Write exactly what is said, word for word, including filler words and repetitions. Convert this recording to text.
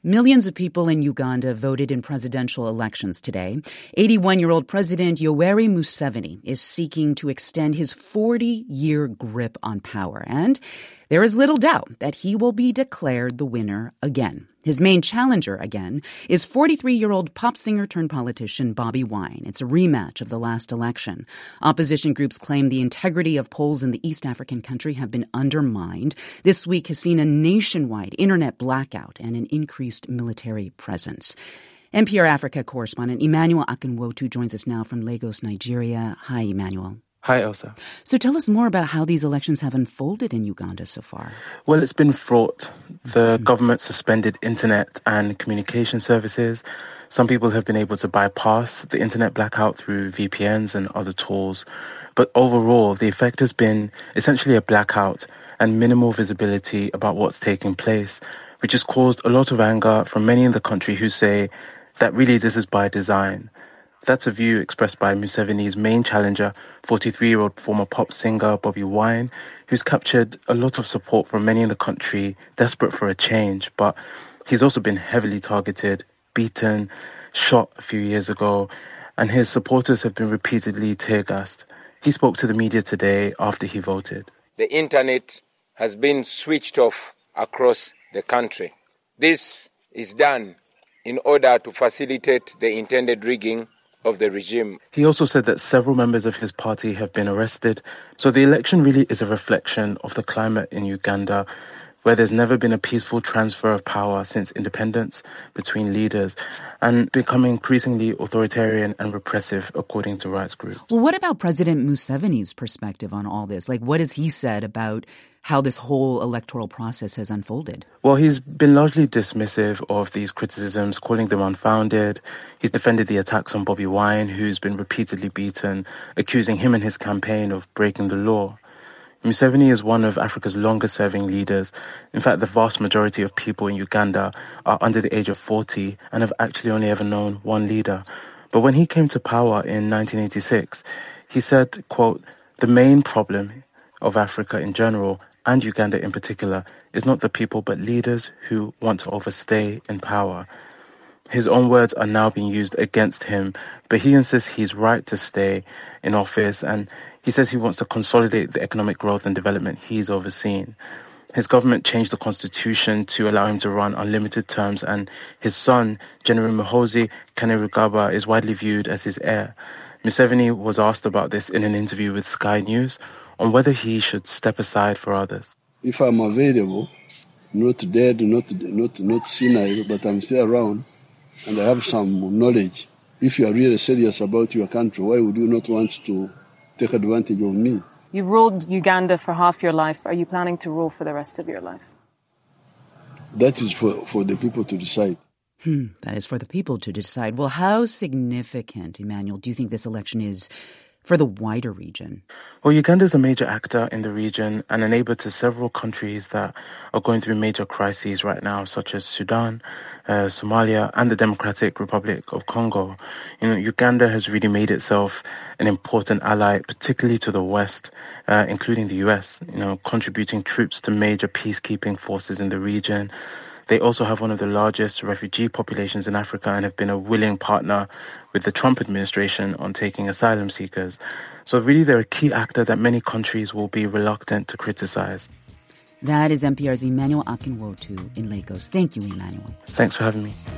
Millions of people in Uganda voted in presidential elections today. eighty-one-year-old President Yoweri Museveni is seeking to extend his forty-year grip on power, and there is little doubt that he will be declared the winner again. His main challenger, again, is forty-three-year-old pop singer turned politician Bobi Wine. It's a rematch of the last election. Opposition groups claim the integrity of polls in the East African country have been undermined. This week has seen a nationwide internet blackout and an increased military presence. N P R Africa correspondent Emmanuel Akinwotu joins us now from Lagos, Nigeria. Hi, Emmanuel. Hi, Elsa. So tell us more about how these elections have unfolded in Uganda so far. Well, it's been fraught. The mm. government suspended internet and communication services. Some people have been able to bypass the internet blackout through V P Ns and other tools. But overall, the effect has been essentially a blackout and minimal visibility about what's taking place, which has caused a lot of anger from many in the country who say that really this is by design. That's a view expressed by Museveni's main challenger, forty-three-year-old former pop singer Bobi Wine, who's captured a lot of support from many in the country, desperate for a change. But he's also been heavily targeted, beaten, shot a few years ago, and his supporters have been repeatedly tear-gassed. He spoke to the media today after he voted. The internet has been switched off across the country. This is done in order to facilitate the intended rigging of the regime. He also said that several members of his party have been arrested. So the election really is a reflection of the climate in Uganda, where there's never been a peaceful transfer of power since independence between leaders, and becoming increasingly authoritarian and repressive, according to rights groups. Well, what about President Museveni's perspective on all this? Like, what has he said about how this whole electoral process has unfolded? Well, he's been largely dismissive of these criticisms, calling them unfounded. He's defended the attacks on Bobi Wine, who's been repeatedly beaten, accusing him and his campaign of breaking the law. Museveni is one of Africa's longest-serving leaders. In fact, the vast majority of people in Uganda are under the age of forty and have actually only ever known one leader. But when he came to power in nineteen eighty-six, he said, quote, "The main problem of Africa in general, and Uganda in particular, is not the people but leaders who want to overstay in power." His own words are now being used against him, but he insists he's right to stay in office, and he says he wants to consolidate the economic growth and development he's overseen. His government changed the constitution to allow him to run unlimited terms, and his son, General Muhoozi Kainerugaba, is widely viewed as his heir. Museveni was asked about this in an interview with Sky News on whether he should step aside for others. If I'm available, not dead, not not not senile, but I'm still around, and I have some knowledge. If you are really serious about your country, why would you not want to take advantage of me? You ruled Uganda for half your life. Are you planning to rule for the rest of your life? That is for, for the people to decide. Hmm, that is for the people to decide. Well, how significant, Emmanuel, do you think this election is for the wider region? Well, Uganda is a major actor in the region and a neighbor to several countries that are going through major crises right now, such as Sudan, uh, Somalia, and the Democratic Republic of Congo. You know, Uganda has really made itself an important ally, particularly to the West, uh, including the U S, you know, contributing troops to major peacekeeping forces in the region. They also have one of the largest refugee populations in Africa and have been a willing partner with the Trump administration on taking asylum seekers. So really, they're a key actor that many countries will be reluctant to criticize. That is N P R's Emmanuel Akinwotu in Lagos. Thank you, Emmanuel. Thanks for having me.